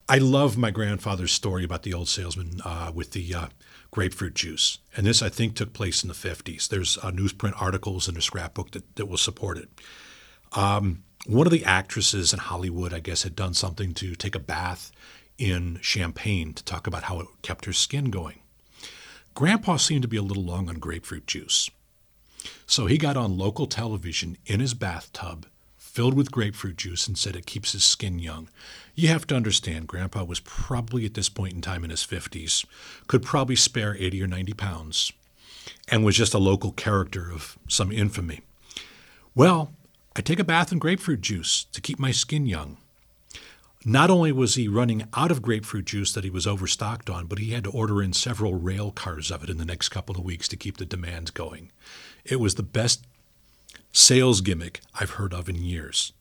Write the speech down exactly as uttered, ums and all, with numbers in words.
I love my grandfather's story about the old salesman uh, with the uh, grapefruit juice. And this, I think, took place in the fifties. There's uh, newsprint articles in a scrapbook that, that will support it. Um, one of the actresses in Hollywood, I guess, had done something to take a bath in champagne to talk about how it kept her skin going. Grandpa seemed to be a little long on grapefruit juice. So he got on local television in his bathtub, filled with grapefruit juice, and said it keeps his skin young. You have to understand, Grandpa was probably at this point in time in his fifties, could probably spare eighty or ninety pounds, and was just a local character of some infamy. Well, I take a bath in grapefruit juice to keep my skin young. Not only was he running out of grapefruit juice that he was overstocked on, but he had to order in several rail cars of it in the next couple of weeks to keep the demand going. It was the best sales gimmick I've heard of in years.